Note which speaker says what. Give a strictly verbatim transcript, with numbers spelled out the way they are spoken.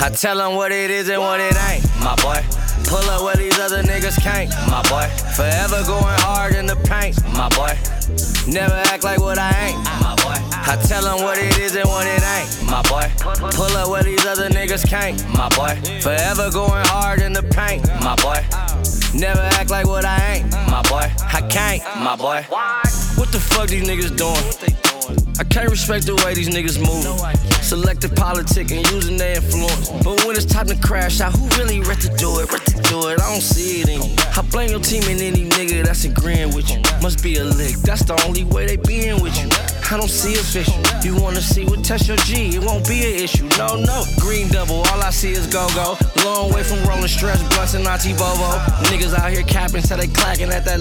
Speaker 1: I tell them what it is and what it ain't, my boy. Pull up where these other niggas can't, my boy. Forever going hard in the paint, my boy. Never act like what I ain't, my boy. I tell them what it is and what it ain't, my boy. Pull up where these other niggas can't, my boy. Forever going hard in the paint, my boy. Never act like what I ain't, my boy. I can't, my boy. What the fuck these niggas doing? I can't respect the way these niggas move. Selective politic and using their influence. But when it's time to crash out, who really ready to do it? Ready to do it? I don't see it in you. I blame your team and any nigga that's agreeing with you. Must be a lick, that's the only way they being with you. I don't see official. You wanna see what test your G, it won't be an issue. No, no. Green double, all I see is go-go. Long way from rolling stress, blunts and Auntie Bobo. Niggas out here capping, so they clacking at that